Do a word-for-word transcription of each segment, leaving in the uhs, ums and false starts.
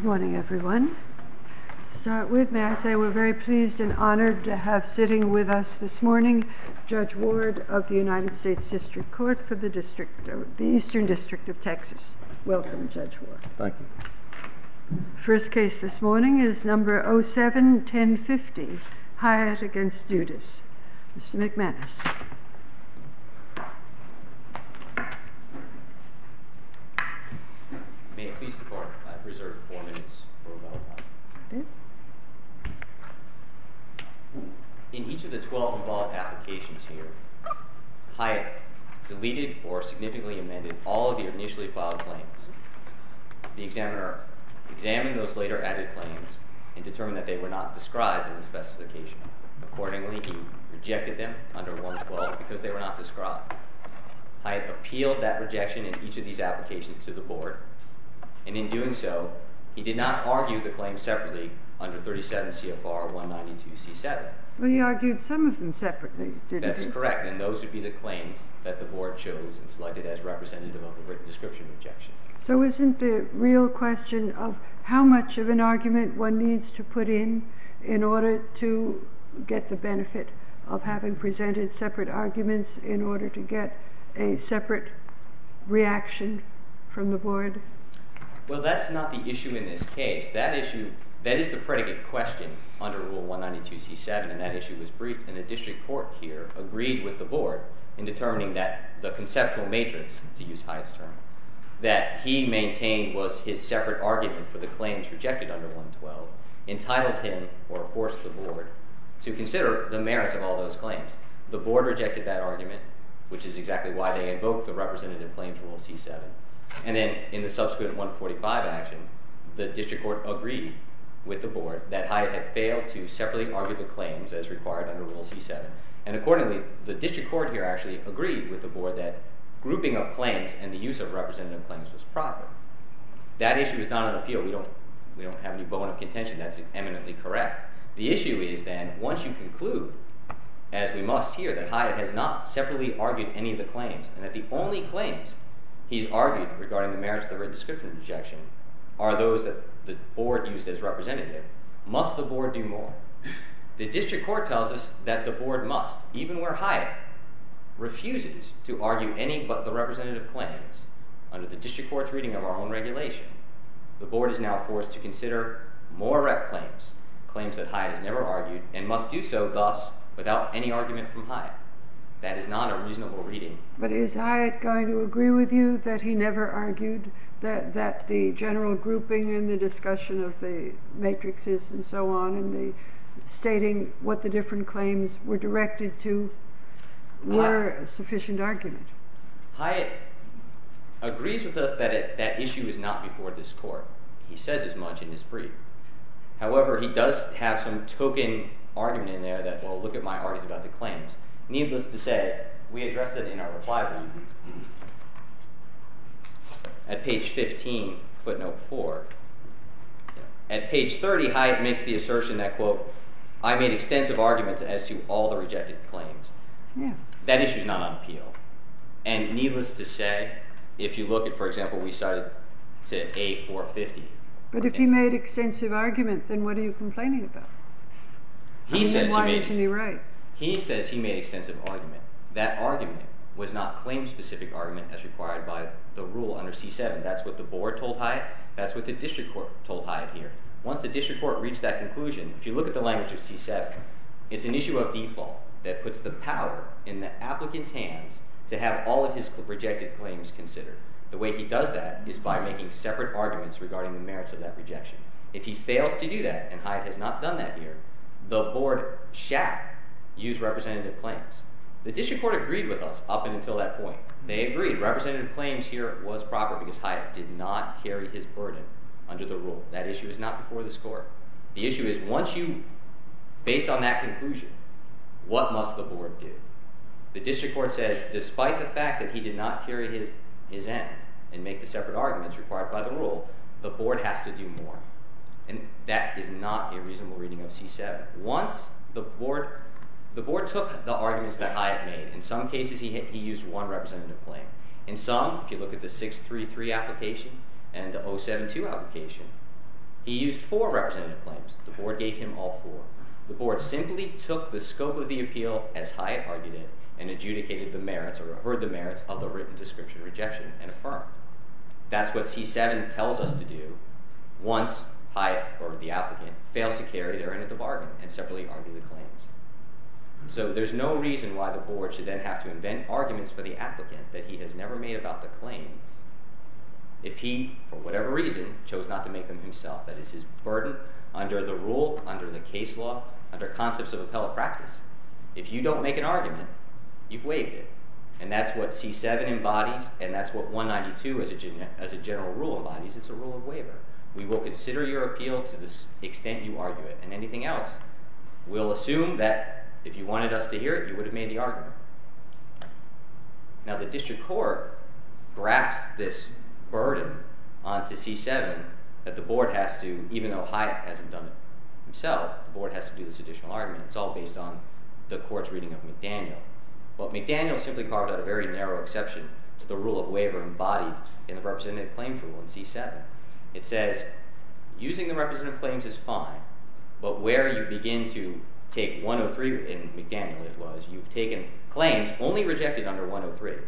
morning, everyone. To start with, may I say we're very pleased and honored to have sitting with us this morning Judge Ward of the United States District Court for the District, uh, the Eastern District of Texas. Welcome, Judge Ward. Thank you. First case this morning is number oh seven ten fifty, Hyatt against Dudas. Mister McManus. May it please the Court, I've reserved four minutes for rebuttal time. Okay. In each of the twelve involved applications here, Hyatt deleted or significantly amended all of the initially filed claims. The examiner examined those later added claims and determined that they were not described in the specification. Accordingly, he rejected them under one twelve because they were not described. Hyatt appealed that rejection in each of these applications to the Board, and in doing so, he did not argue the claims separately under thirty-seven C F R one ninety-two C seven. Well, he argued some of them separately, didn't That's he? That's correct, and those would be the claims that the Board chose and selected as representative of the written description rejection. So isn't the real question of how much of an argument one needs to put in in order to get the benefit of having presented separate arguments in order to get a separate reaction from the Board? Well, that's not the issue in this case. That issue, that is the predicate question under Rule one ninety-two C seven, and that issue was briefed, and the District Court here agreed with the Board in determining that the conceptual matrix, to use Hyatt's term, that he maintained was his separate argument for the claims rejected under one twelve, entitled him, or forced the Board, to consider the merits of all those claims. The Board rejected that argument, which is exactly why they invoked the Representative Claims Rule C seven. And then in the subsequent one forty-five action, the District Court agreed with the Board that Hyatt had failed to separately argue the claims as required under Rule C seven. And accordingly, the District Court here actually agreed with the Board that grouping of claims and the use of representative claims was proper. That issue is not on appeal. We don't, we don't have any bone of contention. That's eminently correct. The issue is then, once you conclude, as we must here, that Hyatt has not separately argued any of the claims, and that the only claims he's argued regarding the merits of the written description rejection are those that the Board used as representative, must the Board do more? The District Court tells us that the Board must, even where Hyatt refuses to argue any but the representative claims under the District Court's reading of our own regulation. The Board is now forced to consider more rep claims, claims that Hyatt has never argued, and must do so thus without any argument from Hyatt. That is not a reasonable reading. But is Hyatt going to agree with you that he never argued that, that the general grouping and the discussion of the matrices and so on, and the stating what the different claims were directed to, were a sufficient argument? Hyatt agrees with us that it, that issue is not before this Court. He says as much in his brief. However, he does have some token argument in there that, well, look at my arguments about the claims. Needless to say, we addressed it in our reply brief. At page fifteen, footnote four. At page thirty, Hyatt makes the assertion that, quote, I made extensive arguments as to all the rejected claims. Yeah. That issue is not on appeal. And needless to say, if you look at, for example, we cited to A four fifty. But if he made extensive argument, then what are you complaining about? He I mean, says why he made isn't he right? He says he made extensive argument. That argument was not claim-specific argument as required by the rule under C seven. That's what the Board told Hyatt. That's what the District Court told Hyatt here. Once the District Court reached that conclusion, if you look at the language of C seven, it's an issue of default that puts the power in the applicant's hands to have all of his rejected claims considered. The way he does that is by making separate arguments regarding the merits of that rejection. If he fails to do that, and Hyatt has not done that here, the Board shall use representative claims. The District Court agreed with us up until that point. They agreed representative claims here was proper because Hyatt did not carry his burden under the rule. That issue is not before this Court. The issue is, once you, based on that conclusion, what must the Board do? The District Court says, despite the fact that he did not carry his, his end and make the separate arguments required by the rule, the Board has to do more. And that is not a reasonable reading of C seven. Once the Board, the Board took the arguments that Hyatt made. In some cases, he, he used one representative claim. In some, if you look at the six three three application and the oh seven two application, He used four representative claims. The board gave him all four. The board simply took the scope of the appeal as Hyatt argued it and adjudicated the merits, or heard the merits, of the written description rejection and affirmed. That's what C seven tells us to do once Hyatt, or the applicant, fails to carry their end of the bargain and separately argue the claims. So there's no reason why the board should then have to invent arguments for the applicant that he has never made about the claims if he, for whatever reason, chose not to make them himself. That is his burden under the rule, under the case law, under concepts of appellate practice. If you don't make an argument, you've waived it. And that's what C seven embodies, and that's what one ninety-two as a, gen- as a general rule embodies. It's a rule of waiver. We will consider your appeal to the extent you argue it, and anything else, we'll assume that if you wanted us to hear it, you would have made the argument. Now, the district court grasped this burden onto C seven that the board has to, even though Hyatt hasn't done it himself, the board has to do this additional argument. It's all based on the court's reading of McDaniel. But McDaniel simply carved out a very narrow exception to the rule of waiver embodied in the representative claims rule in C seven. It says, using the representative claims is fine, but where you begin to take one oh three, in McDaniel it was, you've taken claims only rejected under one oh three,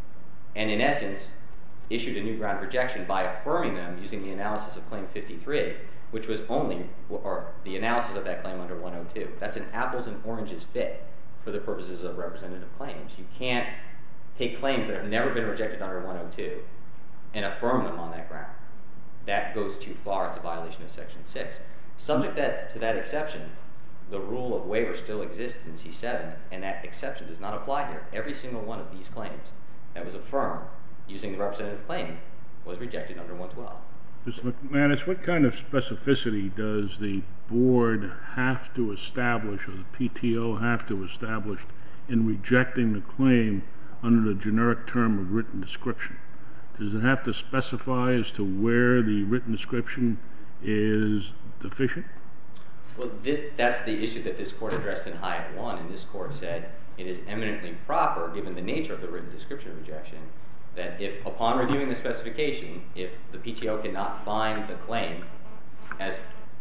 and in essence, issued a new ground rejection by affirming them using the analysis of Claim fifty-three, which was only, or the analysis of that claim under one oh two. That's an apples and oranges fit for the purposes of representative claims. You can't take claims that have never been rejected under one oh two and affirm them on that ground. That goes too far. It's a violation of Section six. Subject that, to that exception, the rule of waiver still exists in C seven, and that exception does not apply here. Every single one of these claims that was affirmed using the representative claim was rejected under one twelve. Mister McManus, what kind of specificity does the board have to establish, or the P T O have to establish, in rejecting the claim under the generic term of written description? Does it have to specify as to where the written description is deficient? Well, this, that's the issue that this court addressed in Hyatt one, and this court said it is eminently proper, given the nature of the written description rejection, that if, upon reviewing the specification, if the P T O cannot find the claim as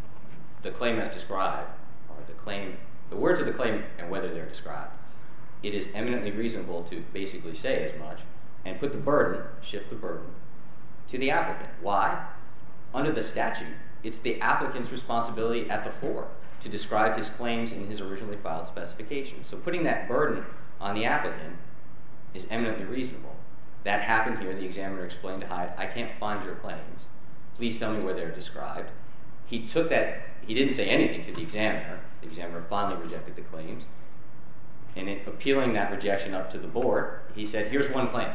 the claim as described, or the claim, the words of the claim and whether they're described, it is eminently reasonable to basically say as much and put the burden, shift the burden, to the applicant. Why? Under the statute, it's the applicant's responsibility at the fore to describe his claims in his originally filed specification. So putting that burden on the applicant is eminently reasonable. That happened here. The examiner explained to Hyatt, I can't find your claims. Please tell me where they're described. He took that, he didn't say anything to the examiner. The examiner finally rejected the claims. And in appealing that rejection up to the board, he said, here's one claim.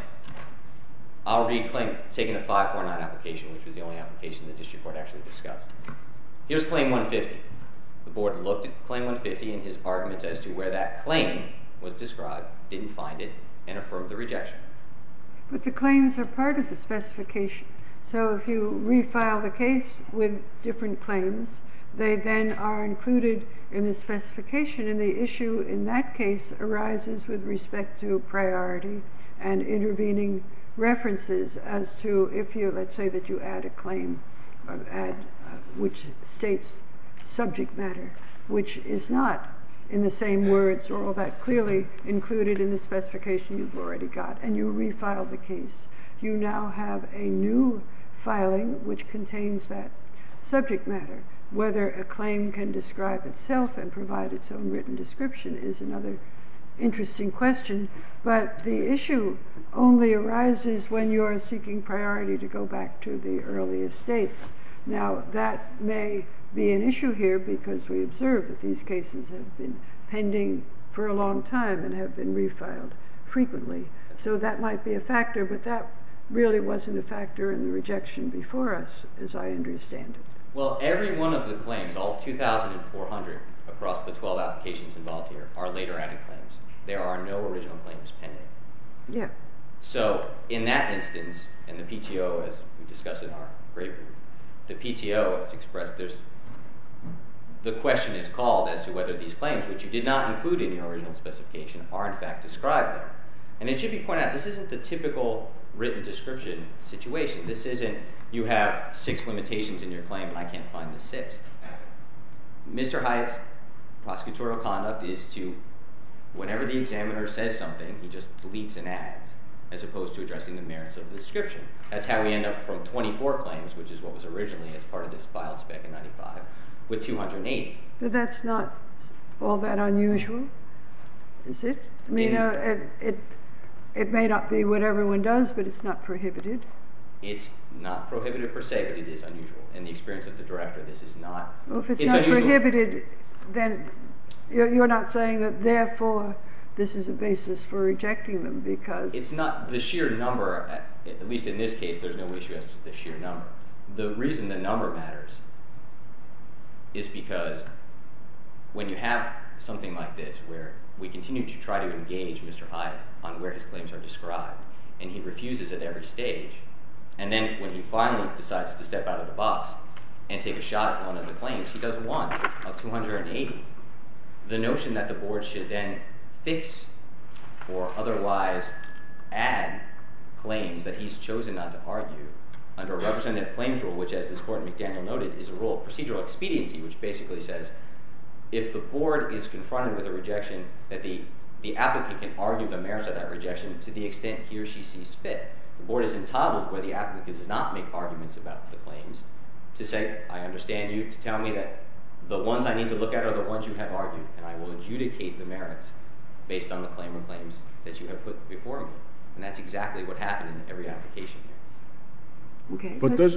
I'll read claim, taking the five forty-nine application, which was the only application the district court actually discussed. Here's claim one fifty. The board looked at claim one fifty and his arguments as to where that claim was described, didn't find it, and affirmed the rejection. But the claims are part of the specification. So if you refile the case with different claims, they then are included in the specification, and the issue in that case arises with respect to priority and intervening references as to if you, let's say that you add a claim or add uh, which states subject matter, which is not in the same words or all that clearly included in the specification you've already got, and you refile the case. You now have a new filing which contains that subject matter. Whether a claim can describe itself and provide its own written description is another interesting question, but the issue only arises when you are seeking priority to go back to the earliest dates. Now, that may be an issue here because we observe that these cases have been pending for a long time and have been refiled frequently. So that might be a factor, but that really wasn't a factor in the rejection before us, as I understand it. Well, every one of the claims, all two thousand four hundred across the twelve applications involved here, are later added claims. There are no original claims pending. Yeah. So in that instance, and the P T O, as we discussed in our great group, the P T O has expressed there's the question is called as to whether these claims, which you did not include in your original specification, are in fact described there. And it should be pointed out, this isn't the typical written description situation. This isn't you have six limitations in your claim and I can't find the sixth. Mister Hyatt's prosecutorial conduct is to, whenever the examiner says something, he just deletes and adds, as opposed to addressing the merits of the description. That's how we end up from twenty-four claims, which is what was originally as part of this filed spec in ninety-five, with two hundred eighty. But that's not all that unusual, is it? I mean, In, uh, it, it it may not be what everyone does, but it's not prohibited. It's not prohibited per se, but it is unusual. In the experience of the director, this is not. Well, if it's, it's not unusual. prohibited, then you're, you're not saying that therefore this is a basis for rejecting them, because it's not the sheer number. At, at least in this case, there's no issue as to the sheer number. The reason the number matters is because when you have something like this, where we continue to try to engage Mister Hyatt on where his claims are described, and he refuses at every stage, and then when he finally decides to step out of the box and take a shot at one of the claims, he does one of two hundred eighty. The notion that the board should then fix or otherwise add claims that he's chosen not to argue under a representative claims rule, which, as this court in McDaniel noted, is a rule of procedural expediency, which basically says if the board is confronted with a rejection, that the, the applicant can argue the merits of that rejection to the extent he or she sees fit. The board is entitled, where the applicant does not make arguments about the claims, to say, I understand you to tell me that the ones I need to look at are the ones you have argued, and I will adjudicate the merits based on the claim or claims that you have put before me. And that's exactly what happened in every application here. okay. But does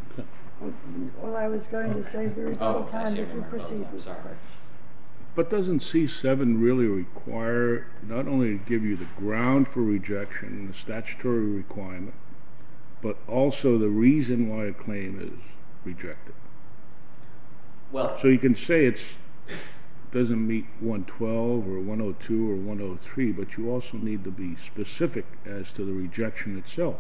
Well, I was going to say very little Oh, I time see. if we Remember. proceed Oh, I'm with the sorry. question. But doesn't C seven really require not only to give you the ground for rejection, the statutory requirement, but also the reason why a claim is rejected? Well, So you can say it doesn't meet one twelve or one oh two or one oh three, but you also need to be specific as to the rejection itself.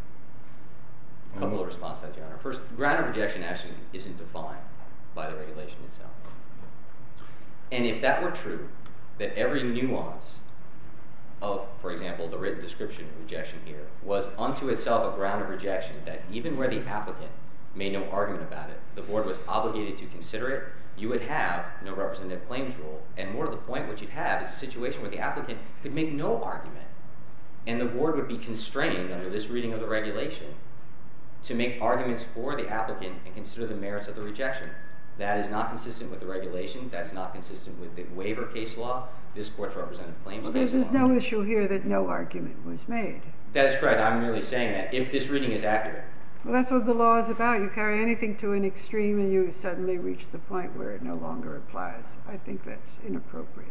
a couple of responses to that, Your Honor. First, ground of rejection actually isn't defined by the regulation itself. And if that were true, that every nuance of, for example, the written description of rejection here was unto itself a ground of rejection, that even where the applicant made no argument about it, the board was obligated to consider it, you would have no representative claims rule. And more to the point, what you'd have is a situation where the applicant could make no argument, and the board would be constrained under this reading of the regulation to make arguments for the applicant and consider the merits of the rejection. That is not consistent with the regulation. That's not consistent with the waiver case law, this court's representative claims Well, case there's, law. there's no issue here that no argument was made. That is correct. I'm merely saying that if this reading is accurate, Well, that's what the law is about. You carry anything to an extreme and you suddenly reach the point where it no longer applies. I think that's inappropriate.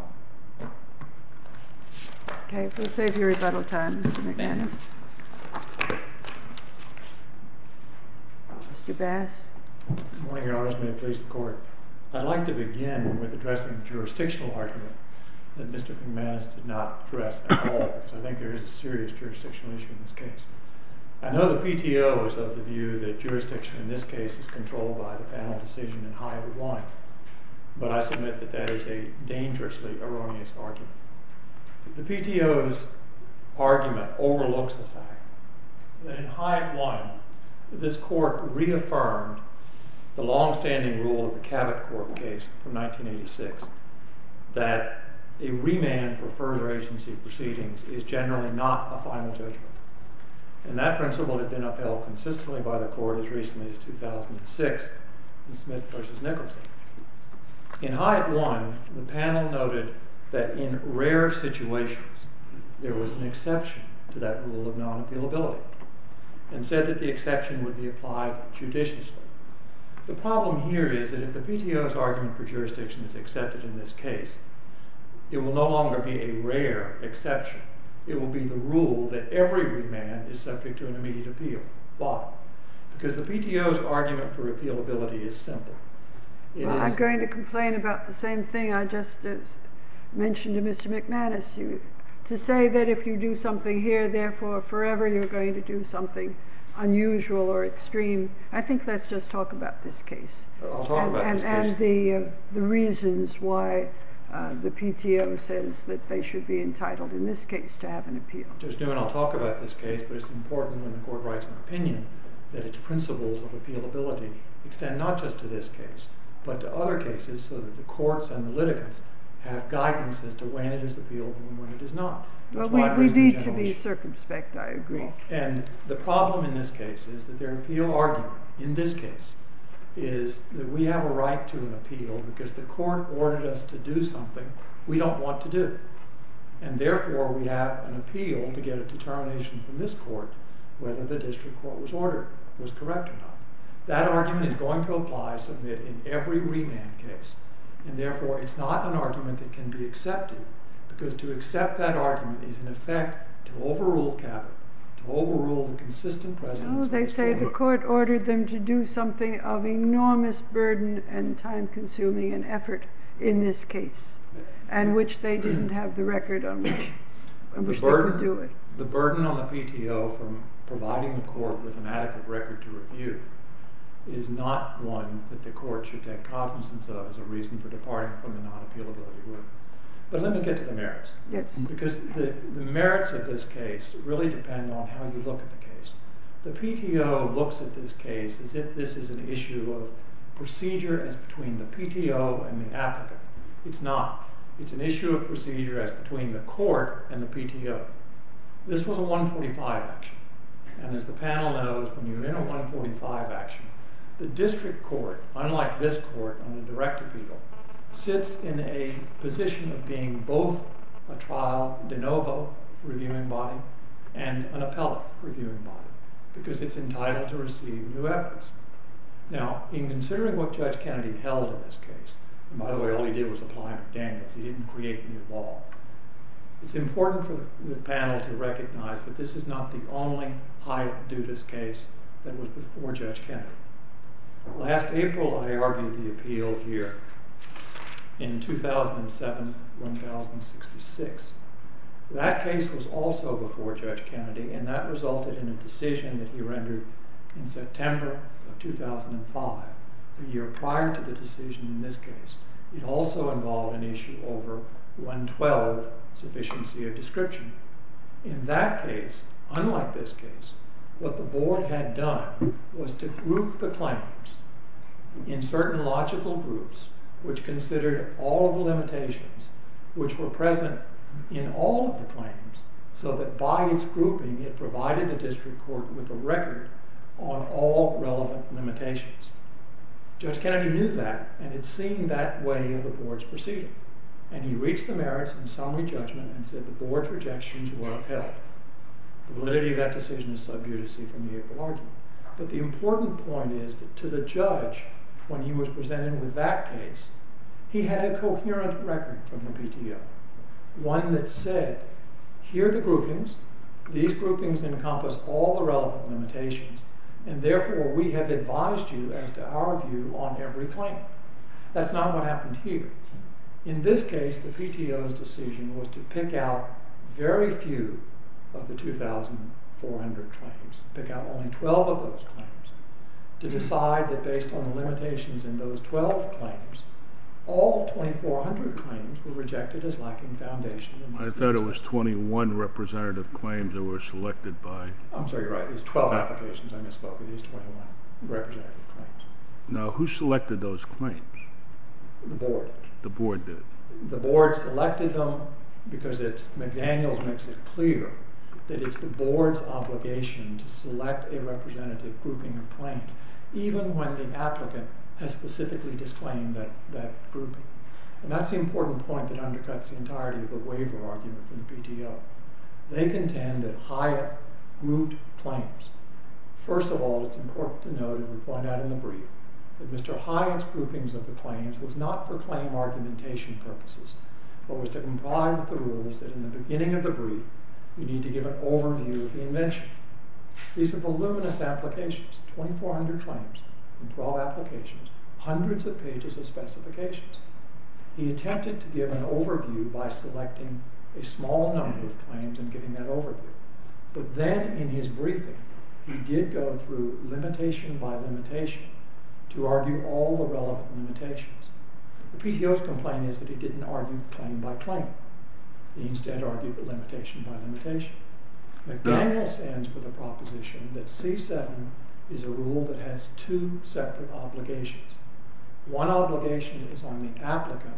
Okay, we'll save your rebuttal time, Mister McManus. Mister Bass. Good morning, Your Honors. May it please the Court. I'd like to begin with addressing the jurisdictional argument that Mister McManus did not address at all, because I think there is a serious jurisdictional issue in this case. I know the P T O is of the view that jurisdiction in this case is controlled by the panel decision in Hyatt one, but I submit that that is a dangerously erroneous argument. The P T O's argument overlooks the fact that in Hyatt one, this court reaffirmed the long-standing rule of the Cabot Corp case from nineteen eighty-six, that a remand for further agency proceedings is generally not a final judgment. And that principle had been upheld consistently by the court as recently as two thousand six in Smith versus Nicholson. In Hyatt one, the panel noted that in rare situations, there was an exception to that rule of non-appealability, and said that the exception would be applied judiciously. The problem here is that if the P T O's argument for jurisdiction is accepted in this case, it will no longer be a rare exception. It will be the rule that every remand is subject to an immediate appeal. Why? Because the P T O's argument for appealability is simple. It Well, is, I'm going to complain about the same thing I just uh, mentioned to Mister McManus. You, to say that if you do something here, therefore forever you're going to do something unusual or extreme, I think let's just talk about this case. I'll talk and, about and, this and case. the, uh, the reasons why uh, the P T O says that they should be entitled in this case to have an appeal. Judge Newman, I'll talk about this case, but it's important when the court writes an opinion that its principles of appealability extend not just to this case, but to other cases, so that the courts and the litigants have guidance as to when it is appealable and when it is not. Well, we, we need to be circumspect, I agree. And the problem in this case is that their appeal argument, in this case, is that we have a right to an appeal because the court ordered us to do something we don't want to do. And therefore, we have an appeal to get a determination from this court whether the district court was ordered, was correct or not. That argument is going to apply, submit, in every remand case. And therefore, it's not an argument that can be accepted, because to accept that argument is, in effect, to overrule Cabot, to overrule the consistent precedents. No, they say the court ordered them to do something of enormous burden and time-consuming and effort in this case, and which they didn't have the record on which, on which they could do it. The burden on the P T O from providing the court with an adequate record to review is not one that the court should take cognizance of as a reason for departing from the non-appealability rule. But let me get to the merits. Yes. Because the, the merits of this case really depend on how you look at the case. The P T O looks at this case as if this is an issue of procedure as between the P T O and the applicant. It's not. It's an issue of procedure as between the court and the P T O. This was a one forty-five action. And as the panel knows, when you're in a one forty-five action, the district court, unlike this court on a direct appeal, sits in a position of being both a trial de novo reviewing body and an appellate reviewing body, because it's entitled to receive new evidence. Now, in considering what Judge Kennedy held in this case, and by the way, all he did was apply McDaniels, he didn't create new law, it's important for the, the panel to recognize that this is not the only Hyatt-Dudas case that was before Judge Kennedy. Last April, I argued the appeal here in two thousand seven, one thousand sixty-six. That case was also before Judge Kennedy, and that resulted in a decision that he rendered in September of two thousand five, a year prior to the decision in this case. It also involved an issue over one twelve, sufficiency of description. In that case, unlike this case, what the board had done was to group the claims in certain logical groups which considered all of the limitations which were present in all of the claims, so that by its grouping it provided the district court with a record on all relevant limitations. Judge Kennedy knew that and had seen that way of the board's proceeding, and he reached the merits in summary judgment and said the board's rejections were upheld. The validity of that decision is sub judice from the April argument. But the important point is that to the judge, when he was presented with that case, he had a coherent record from the P T O, one that said, here are the groupings, these groupings encompass all the relevant limitations, and therefore we have advised you as to our view on every claim. That's not what happened here. In this case, the P T O's decision was to pick out very few of the two thousand four hundred claims, pick out only twelve of those claims, to decide that based on the limitations in those twelve claims, all twenty-four hundred claims were rejected as lacking foundation. I thought it was twenty-one representative claims that were selected by... I'm sorry, you're right. It's twelve applications. I misspoke. It is twenty-one representative claims. Now, who selected those claims? The board. The board did. The board selected them because it's, McDaniels makes it clear that it's the board's obligation to select a representative grouping of claims, even when the applicant has specifically disclaimed that, that grouping. And that's the important point that undercuts the entirety of the waiver argument from the P T O. They contend that Hyatt grouped claims. First of all, it's important to note, as we point out in the brief, that Mister Hyatt's groupings of the claims was not for claim argumentation purposes, but was to comply with the rules that in the beginning of the brief, you need to give an overview of the invention. These are voluminous applications, twenty-four hundred claims in twelve applications, hundreds of pages of specifications. He attempted to give an overview by selecting a small number of claims and giving that overview. But then in his briefing, he did go through limitation by limitation to argue all the relevant limitations. The P T O's complaint is that he didn't argue claim by claim. He instead argued limitation by limitation. McDaniel stands for the proposition that C seven is a rule that has two separate obligations. One obligation is on the applicant,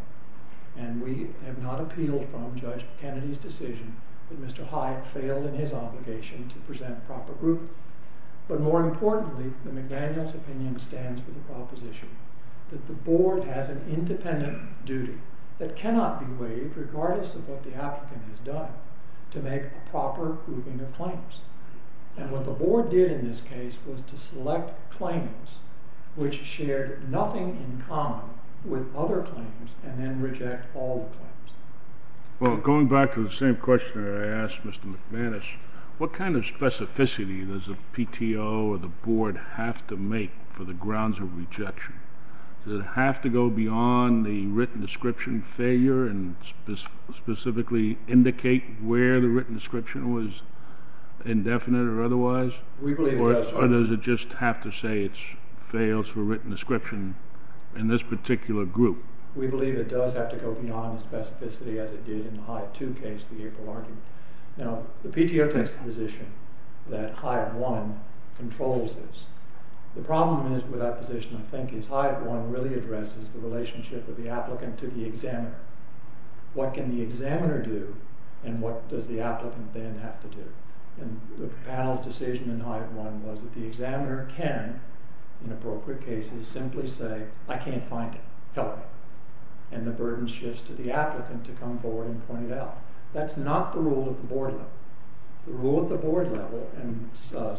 and we have not appealed from Judge Kennedy's decision that Mister Hyatt failed in his obligation to present proper grouping. But more importantly, the McDaniel's opinion stands for the proposition that the board has an independent duty that cannot be waived regardless of what the applicant has done to make a proper grouping of claims. And what the board did in this case was to select claims which shared nothing in common with other claims and then reject all the claims. Well, going back to the same question that I asked Mister McManus, what kind of specificity does the P T O or the board have to make for the grounds of rejection? Does it have to go beyond the written description failure and spe- specifically indicate where the written description was indefinite or otherwise? We believe or, it does. Or does it just have to say it fails for written description in this particular group? We believe it does have to go beyond the specificity as it did in the Hyatt two case, the April argument. Now, the P T O takes the position that Hyatt one controls this. The problem is with that position, I think, is Hyatt one really addresses the relationship of the applicant to the examiner. What can the examiner do, and what does the applicant then have to do? And the panel's decision in Hyatt one was that the examiner can, in appropriate cases, simply say, I can't find it, help me. And the burden shifts to the applicant to come forward and point it out. That's not the rule at the board level. The rule at the board level, and uh,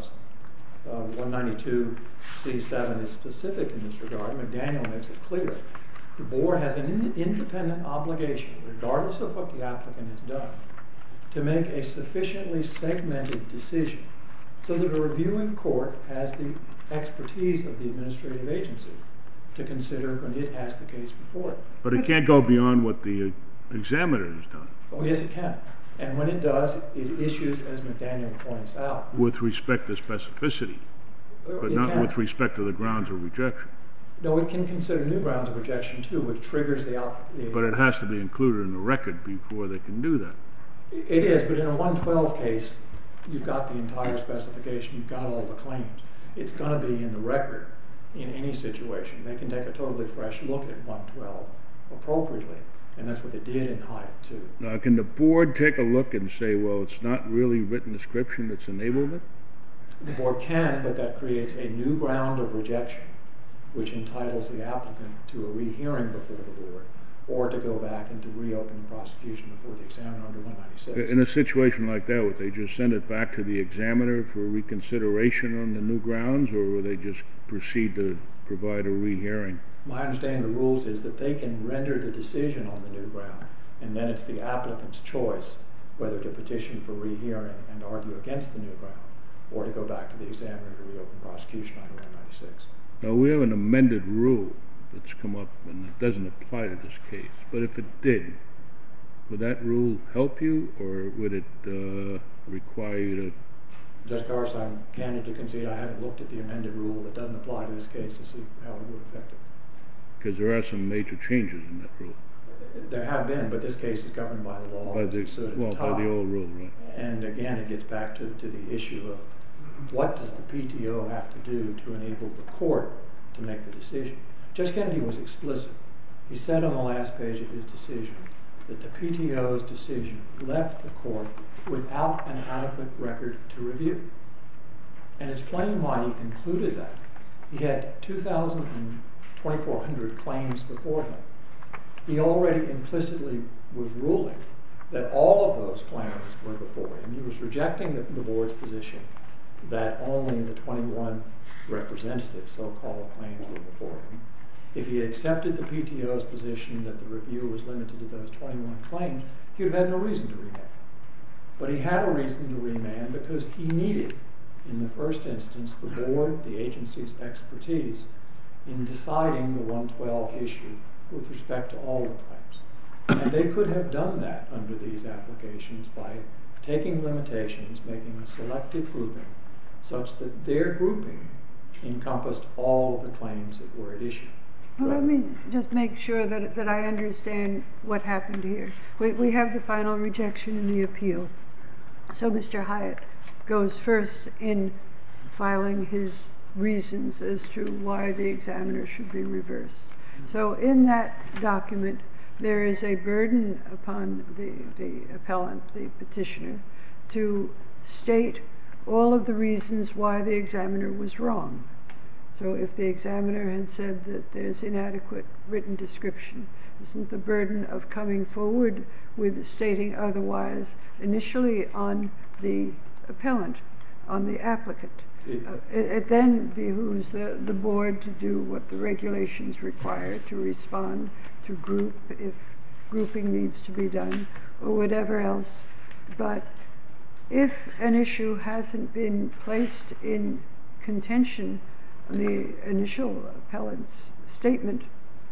uh, one ninety-two C seven is specific in this regard, McDaniel makes it clear, the board has an in- independent obligation, regardless of what the applicant has done, to make a sufficiently segmented decision so that a reviewing court has the expertise of the administrative agency to consider when it has the case before it. But it can't go beyond what the examiner has done. Oh, yes, it can. And when it does, it issues, as McDaniel points out, with respect to specificity, but not can. with respect to the grounds of rejection. No, it can consider new grounds of rejection, too, which triggers the... the but it has to be included in the record before they can do that. It is, but in a one twelve case, you've got the entire specification, you've got all the claims. It's going to be in the record in any situation. They can take a totally fresh look at one twelve appropriately, and that's what they did in Hyatt too. Now, can the board take a look and say, well, it's not really written description, it's enablement? The board can, but that creates a new ground of rejection, which entitles the applicant to a rehearing before the board, or to go back and to reopen the prosecution before the examiner under one ninety-six. In a situation like that, would they just send it back to the examiner for reconsideration on the new grounds, or would they just proceed to provide a rehearing? My understanding of the rules is that they can render the decision on the new ground, and then it's the applicant's choice whether to petition for rehearing and argue against the new ground, or to go back to the examiner to reopen prosecution under one ninety-six. Now, we have an amended rule that's come up, and it doesn't apply to this case. But if it did, would that rule help you, or would it uh, require you to... Judge Garza, I'm candid to concede I haven't looked at the amended rule that doesn't apply to this case to see how it would affect it. Because there are some major changes in that rule. There have been, but this case is governed by the law. By the, so well, the by the old rule, right. And again, it gets back to, to the issue of what does the P T O have to do to enable the court to make the decision. Judge Kennedy was explicit. He said on the last page of his decision that the P T O's decision left the court without an adequate record to review. And it's plain why he concluded that. He had two thousand and twenty-four hundred claims before him. He already implicitly was ruling that all of those claims were before him. He was rejecting the, the board's position that only the twenty-one representative so-called claims were before him. If he had accepted the P T O's position that the review was limited to those twenty-one claims, he would have had no reason to remand. But he had a reason to remand because he needed, in the first instance, the board, the agency's expertise in deciding the one twelve issue with respect to all the claims. And they could have done that under these applications by taking limitations, making a selective grouping, such that their grouping encompassed all of the claims that were at issue. Well, let me just make sure that, that I understand what happened here. We, we have the final rejection in the appeal. So Mister Hyatt goes first in filing his reasons as to why the examiner should be reversed. So in that document, there is a burden upon the, the appellant, the petitioner, to state all of the reasons why the examiner was wrong. So if the examiner had said that there's inadequate written description, isn't the burden of coming forward with stating otherwise initially on the appellant, on the applicant? It, uh, it, it then behooves the, the board to do what the regulations require, to respond, to group if grouping needs to be done, or whatever else. But if an issue hasn't been placed in contention on the initial appellant's statement,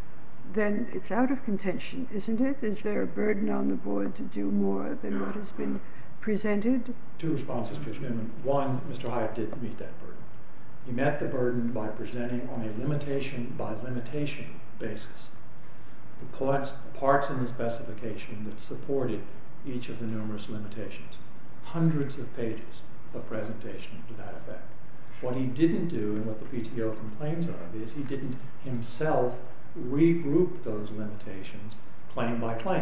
then it's out of contention, isn't it? Is there a burden on the board to do more than what has been presented? Two responses, Judge Newman. One, Mister Hyatt didn't meet that burden. He met the burden by presenting on a limitation by limitation basis the parts, the parts in the specification that supported each of the numerous limitations. Hundreds of pages of presentation to that effect. What he didn't do, and what the P T O complains of, is he didn't himself regroup those limitations claim by claim.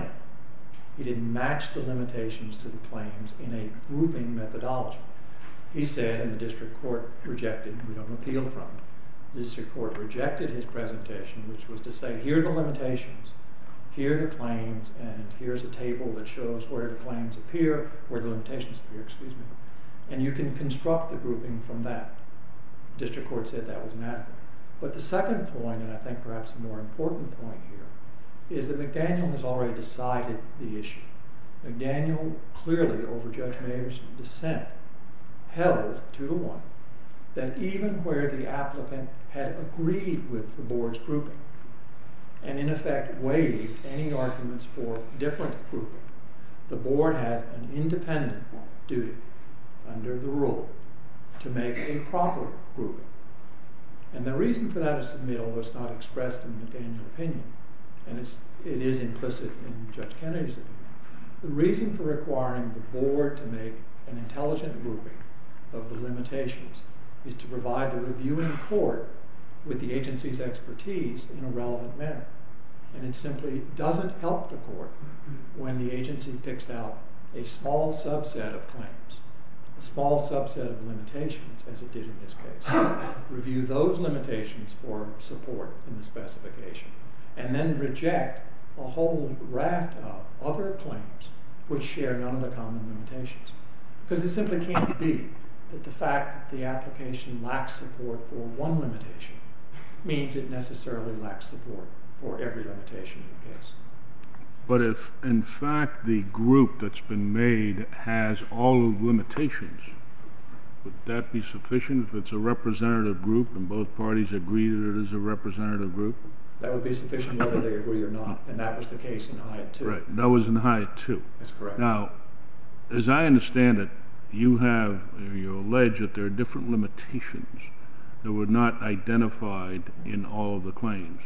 He didn't match the limitations to the claims in a grouping methodology. He said, and the district court rejected, we don't appeal from it, the district court rejected his presentation, which was to say, here are the limitations, here are the claims, and here's a table that shows where the claims appear, where the limitations appear, excuse me. And you can construct the grouping from that. The district court said that was inadequate. But the second point, and I think perhaps the more important point here, is that McDaniel has already decided the issue. McDaniel clearly, over Judge Mayer's dissent, held two to one that even where the applicant had agreed with the board's grouping and in effect waived any arguments for different grouping, the board has an independent duty under the rule to make a proper grouping. And the reason for that is submitted, although it's not expressed in McDaniel's opinion, and it's, it is implicit in Judge Kennedy's opinion. The reason for requiring the board to make an intelligent grouping of the limitations is to provide the reviewing court with the agency's expertise in a relevant manner. And it simply doesn't help the court when the agency picks out a small subset of claims, a small subset of limitations, as it did in this case. Review those limitations for support in the specification, and then reject a whole raft of other claims which share none of the common limitations. Because it simply can't be that the fact that the application lacks support for one limitation means it necessarily lacks support for every limitation in the case. But if, in fact, the group that's been made has all of the limitations, would that be sufficient if it's a representative group and both parties agree that it is a representative group? That would be sufficient whether they agree or not, and that was the case in Hyatt two. Right, that was in Hyatt two. That's correct. Now, as I understand it, you have, or you allege that there are different limitations that were not identified in all of the claims.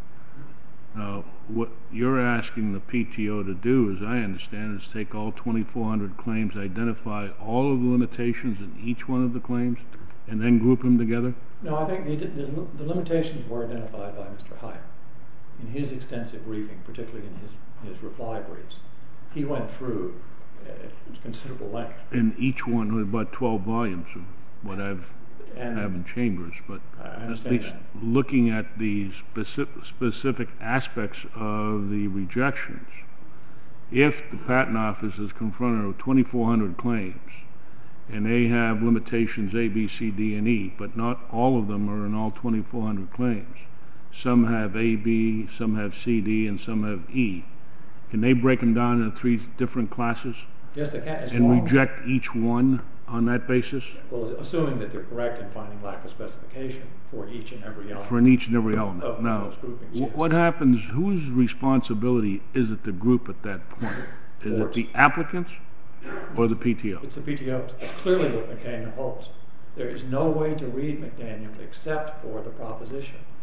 Now, what you're asking the P T O to do, as I understand, is take all twenty-four hundred claims, identify all of the limitations in each one of the claims, and then group them together? No, I think the, the, the limitations were identified by Mister Hyatt in his extensive briefing, particularly in his, his reply briefs. He went through at considerable length. In each one, with about twelve volumes of what I've And have in Chambers, but I at least that. looking at the specific, specific aspects of the rejections, if the Patent Office is confronted with twenty-four hundred claims, and they have limitations A, B, C, D, and E, but not all of them are in all twenty-four hundred claims. Some have A, B, some have C, D, and some have E. Can they break them down into three different classes? Yes, they can. As and long reject each one on that basis? Well, assuming that they're correct in finding lack of specification for each and every element. For each and every element. Of now, those groupings, yes. What happens, whose responsibility is it to group at that point? Is Boards. it the applicants or the P T O? It's the P T Os. That's clearly what McDaniel holds. There is no way to read McDaniel except for the proposition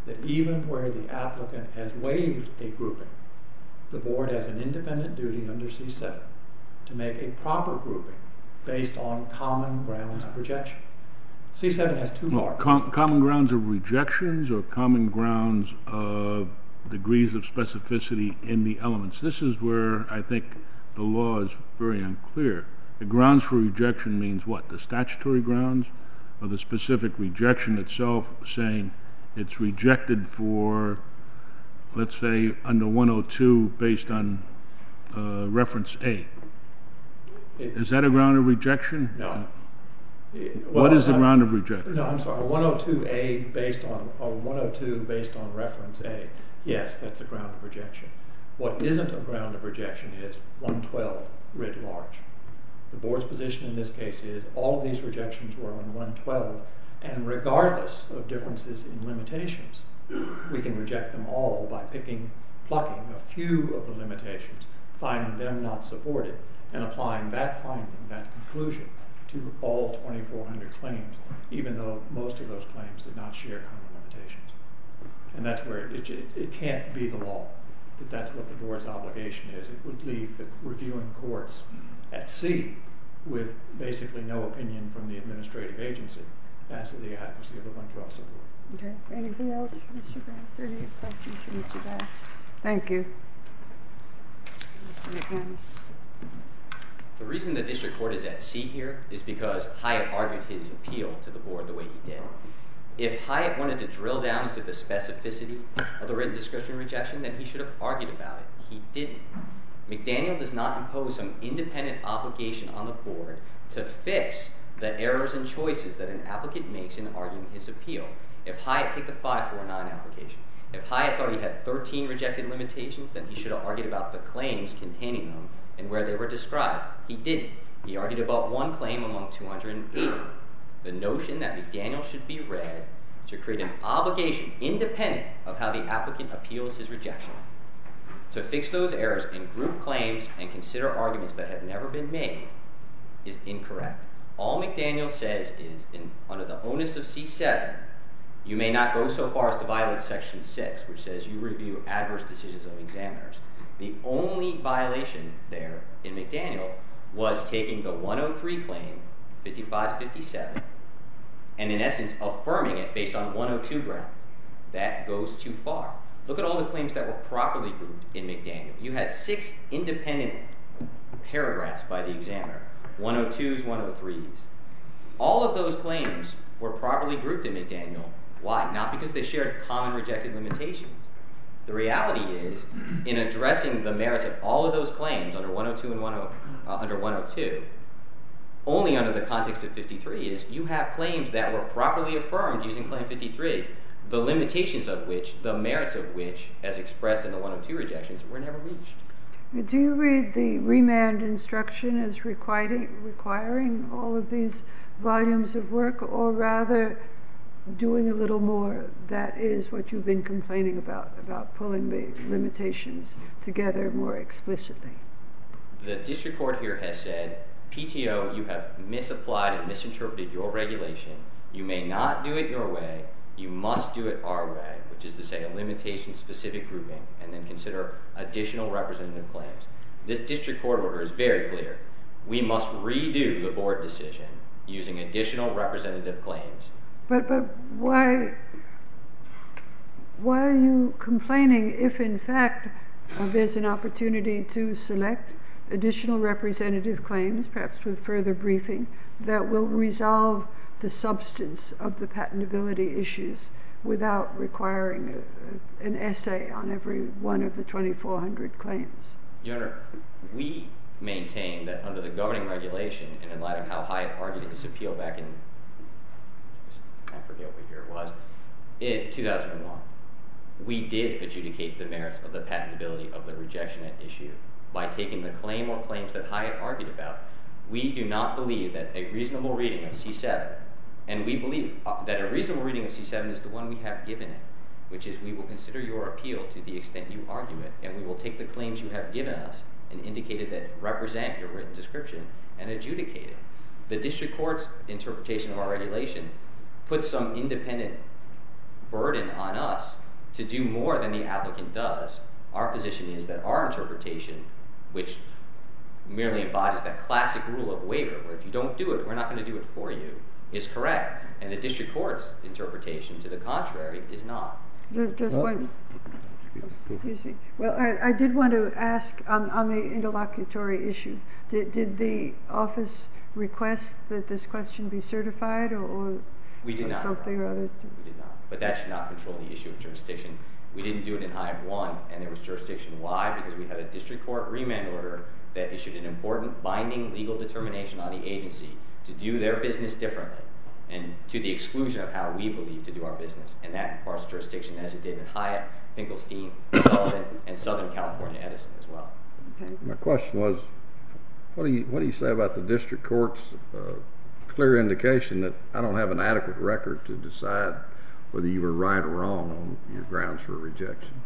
that even where the applicant has waived a grouping, the board has an independent duty under C seven to make a proper grouping based on common grounds of rejection. C seven has two Well, parts. com common grounds of rejections or common grounds of degrees of specificity in the elements. This is where I think the law is very unclear. The grounds for rejection means what? The statutory grounds or the specific rejection itself, saying it's rejected for, let's say, under one oh two based on uh, reference A. It, Is that a ground of rejection? No. It, what well, is the uh, ground of rejection? No, I'm sorry. one oh two A based on, or one oh two based on reference A. Yes, that's a ground of rejection. What isn't a ground of rejection is one twelve writ large. The board's position in this case is all of these rejections were on one twelve, and regardless of differences in limitations, we can reject them all by picking, plucking a few of the limitations, finding them not supported, and applying that finding, that conclusion, to all twenty-four hundred claims, even though most of those claims did not share common limitations. And that's where it, it, it can't be the law, that that's what the board's obligation is. It would leave the reviewing courts at sea with basically no opinion from the administrative agency as to the adequacy of the one twelve support. Okay. Anything else, Mister Bass? Any questions for Mister Bass? Thank you. Mister McManus. The reason the district court is at sea here is because Hyatt argued his appeal to the board the way he did. If Hyatt wanted to drill down into the specificity of the written description rejection, then he should have argued about it. He didn't. McDaniel does not impose some independent obligation on the board to fix the errors and choices that an applicant makes in arguing his appeal. If Hyatt take the five four nine application, if Hyatt thought he had thirteen rejected limitations, then he should have argued about the claims containing them and where they were described. He didn't. He argued about one claim among two hundred eighty. The notion that McDaniel should be read to create an obligation independent of how the applicant appeals his rejection to fix those errors and group claims and consider arguments that have never been made is incorrect. All McDaniel says is, in, under the onus of C seven, you may not go so far as to violate Section six, which says you review adverse decisions of examiners. The only violation there in McDaniel was taking the one oh three claim, fifty-five to fifty-seven, and in essence affirming it based on one oh two grounds. That goes too far. Look at all the claims that were properly grouped in McDaniel. You had six independent paragraphs by the examiner, one oh twos, one oh threes. All of those claims were properly grouped in McDaniel. Why? Not because they shared common rejected limitations. The reality is, in addressing the merits of all of those claims under one oh two and uh, under one oh two, only under the context of fifty-three, is you have claims that were properly affirmed using Claim fifty-three, the limitations of which, the merits of which, as expressed in the one oh two rejections, were never reached. Do you read the remand instruction as requiring, requiring all of these volumes of work, or rather doing a little more? That is what you've been complaining about, about pulling the limitations together more explicitly. The district court here has said, P T O, you have misapplied and misinterpreted your regulation. You may not do it your way. You must do it our way, which is to say a limitation-specific grouping, and then consider additional representative claims. This district court order is very clear. We must redo the board decision using additional representative claims. But but why why are you complaining if in fact uh, there's an opportunity to select additional representative claims, perhaps with further briefing, that will resolve the substance of the patentability issues without requiring a, a, an essay on every one of the twenty-four hundred claims? Your Honor, we maintain that under the governing regulation, and in light of how Hyatt argued his appeal back in, I forget what year it was, in two thousand one, we did adjudicate the merits of the patentability of the rejection at issue by taking the claim or claims that Hyatt argued about. We do not believe that a reasonable reading of C seven, and we believe uh, that a reasonable reading of C seven is the one we have given it, which is we will consider your appeal to the extent you argue it, and we will take the claims you have given us and indicated that represent your written description and adjudicate it. The district court's interpretation of our regulation puts some independent burden on us to do more than the applicant does. Our position is that our interpretation, which merely embodies that classic rule of waiver, where if you don't do it, we're not going to do it for you, is correct. And the district court's interpretation, to the contrary, is not. Just, just one. Excuse me. Well, I, I did want to ask on, on the interlocutory issue. Did, did the office request that this question be certified, or, or we did or not, something or other? We did not. But that should not control the issue of jurisdiction. We didn't do it in Hyatt one, and there was jurisdiction. Why? Because we had a district court remand order that issued an important binding legal determination on the agency to do their business differently, and to the exclusion of how we believe to do our business. And that imparts jurisdiction, as it did in Hyatt, Finkelstein, Sullivan, and Southern California Edison as well. Okay. My question was, what do you what do you say about the district court's uh, clear indication that I don't have an adequate record to decide whether you were right or wrong on your grounds for rejection?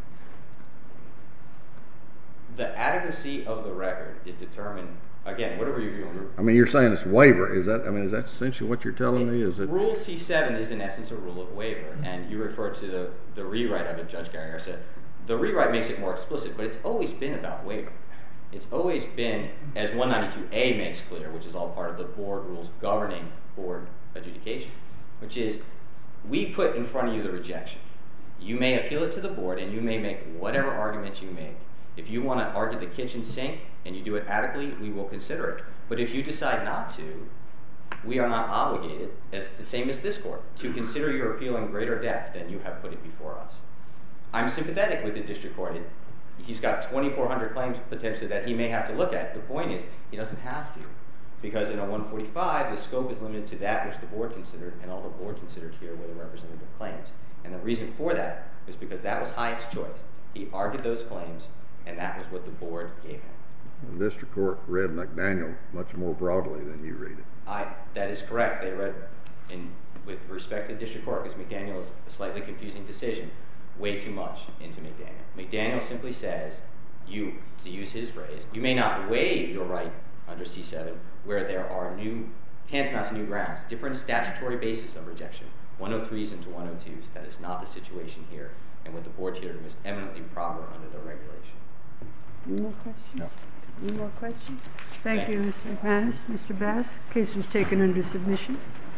The adequacy of the record is determined, again, what are we reviewing? I mean, you're saying it's waiver. Is that, I mean, is that essentially what you're telling me? Is it Rule C seven is in essence a rule of waiver, and you refer to the, the rewrite of it, Judge Garriosa. The rewrite makes it more explicit, but it's always been about waiver. It's always been, as one ninety-two A makes clear, which is all part of the board rules governing board adjudication, which is we put in front of you the rejection. You may appeal it to the board, and you may make whatever arguments you make. If you want to argue the kitchen sink and you do it adequately, we will consider it. But if you decide not to, we are not obligated, as the same as this court, to consider your appeal in greater depth than you have put it before us. I'm sympathetic with the district court. It, he's got twenty-four hundred claims potentially that he may have to look at. The point is, he doesn't have to, because in a one forty-five, the scope is limited to that which the board considered, and all the board considered here were the representative claims. And the reason for that is because that was Hyatt's choice. He argued those claims, and that was what the board gave him. the district court read McDaniel much more broadly than you read it? I, that is correct. They read, in, with respect to the district court, because McDaniel is a slightly confusing decision, way too much into McDaniel. McDaniel simply says, you, to use his phrase, you may not waive your right under C seven where there are new, tantamount to new grounds, different statutory basis of rejection, one oh threes into one oh twos. That is not the situation here, and what the board here was eminently proper under the regulation. Any more questions? No. Any more questions? Thank, Thank you, you. Mister McManus. Mister Bass, case was taken under submission.